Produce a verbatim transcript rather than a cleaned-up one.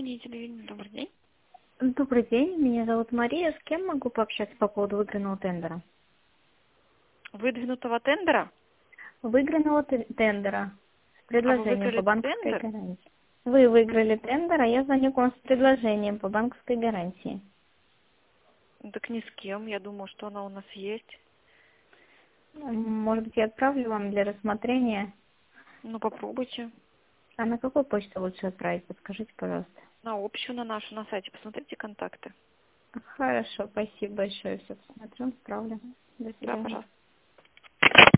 телефоне и телевидении. Добрый день. Добрый день, меня зовут Мария. С кем могу пообщаться по поводу выигранного тендера? Выдвинутого тендера? Выигранного т- тендера с А вы предложением по выиграли банковской тендер? гарантии. Вы выиграли тендер, а я звоню к вам с предложением по банковской гарантии. Так ни с кем. Я думаю, что она у нас есть. М, Может быть, я отправлю вам для рассмотрения. Ну, попробуйте. А на какую почту лучше отправить? Подскажите, пожалуйста. На общую, на нашу, на сайте. Посмотрите контакты. Хорошо, спасибо большое. Все посмотрю, отправлю. До Да, свидания. пожалуйста.